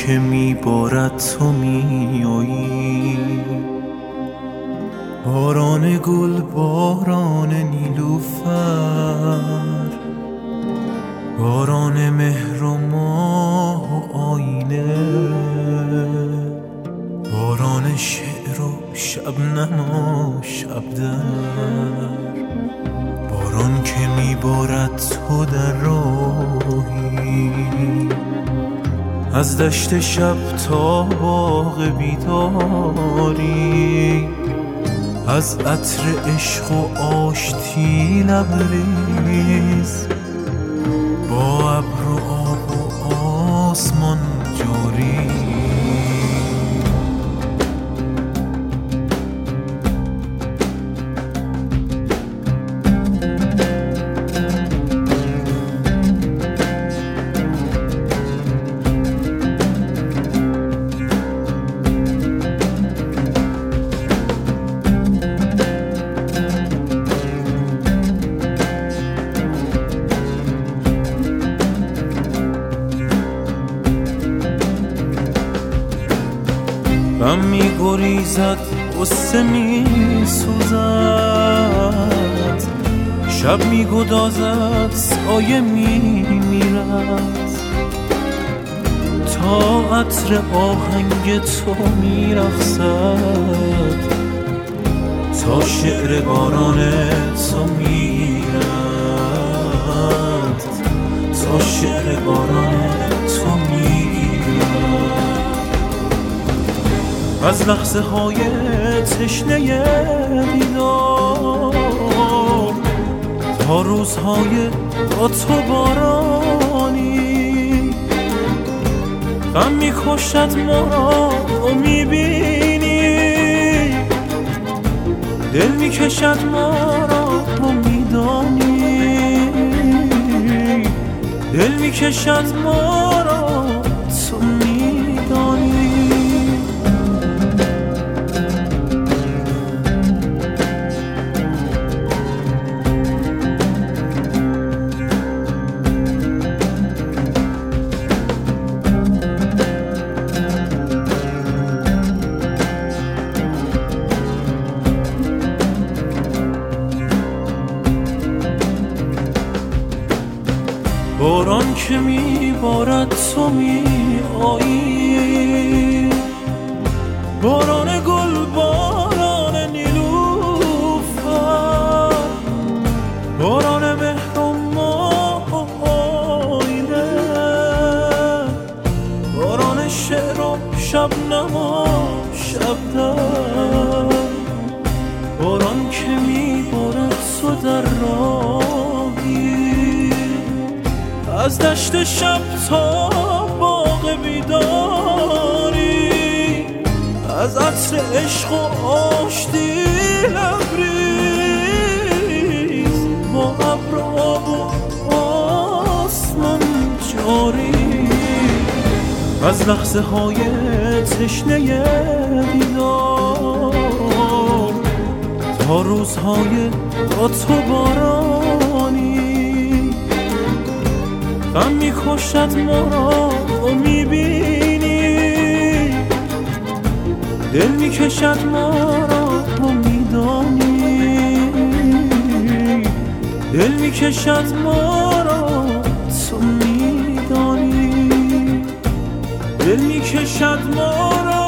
که میبارد تو میایی، باران گل، باران نیلوفر، باران مهر و ماه و آینه، باران شعر و شبنم و شبدر، باران که میبارد تو در راهی، از دشت شب تا باغ بیداری، از عطر عشق و آشتی لبریز، با ابر و آب و آسمان جاری. غم می‌گریزد، غصه می‌سوزد، شب می‌گدازد، سایه می‌میرد، تا عطر آهنگ تو می‌رقصد، تا شعر باران تو می‌گیرد، تا شعر باران تو می‌گیرد. از لحظه های تشنه دیدار تا روزهای با تو بارانی، غم میکشد ما را تو میبینی، دل میکشد ما را تو میدانی، دل میکشد ما را تو میدانی. باران که میبارد تو میایی، باران گل، باران نیلوفر، باران مهر و ماه و آینه، باران شعر و شبنم و شبدر، باران که میبارد تو در راهی، از دشت شب تا باغ بیداری، از عطر عشق و آشتی لبریز، با ابر و آب و آسمان جاری. از لحظه های تشنه دیدار تا روزهای با تو بارانی، غم میکشد ما را تو میبینی، دل میکشد ما را تو میدانی، دل میکشد ما را تو میدانی، دل میکشد ما را